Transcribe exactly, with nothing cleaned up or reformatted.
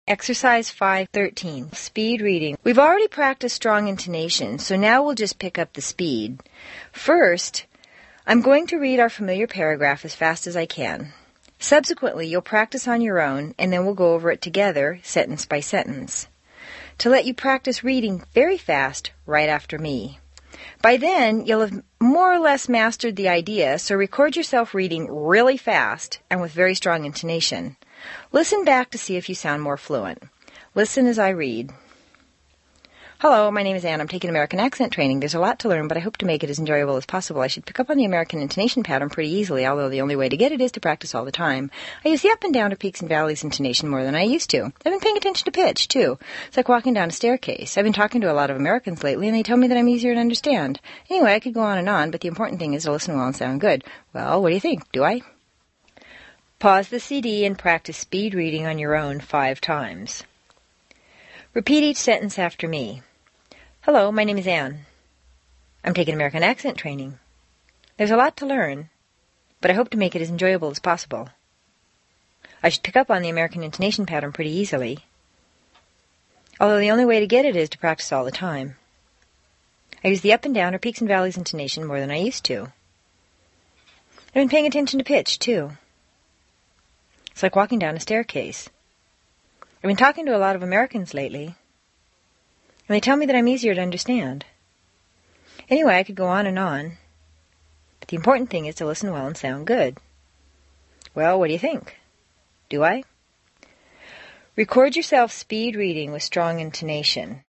Exercise five thirteen, speed reading. We've already practiced strong intonation, so now we'll just pick up the speed. First, I'm going to read our familiar paragraph as fast as I can. Subsequently, you'll practice on your own, and then we'll go over it together, sentence by sentence, to let you practice reading very fast right after me. By then, you'll have more or less mastered the idea, so record yourself reading really fast and with very strong intonation. Listen back to see if you sound more fluent. Listen as I read. Hello, my name is Anne. I'm taking American accent training. There's a lot to learn, but I hope to make it as enjoyable as possible. I should pick up on the American intonation pattern pretty easily, although the only way to get it is to practice all the time. I use the up and down or peaks and valleys intonation more than I used to. I've been paying attention to pitch, too. It's like walking down a staircase. I've been talking to a lot of Americans lately, and they tell me that I'm easier to understand. Anyway, I could go on and on, but the important thing is to listen well and sound good. Well, what do you think? Do I? Pause the C D and practice speed reading on your own five times. Repeat each sentence after me. Hello, my name is Anne. I'm taking American accent training. There's a lot to learn, but I hope to make it as enjoyable as possible. I should pick up on the American intonation pattern pretty easily, although the only way to get it is to practice all the time. I use the up and down or peaks and valleys intonation more than I used to. I've been paying attention to pitch, too. It's like walking down a staircase. I've been talking to a lot of Americans lately, and they tell me that I'm easier to understand. Anyway, I could go on and on, but the important thing is to listen well and sound good. Well, what do you think? Do I? Record yourself speed reading with strong intonation.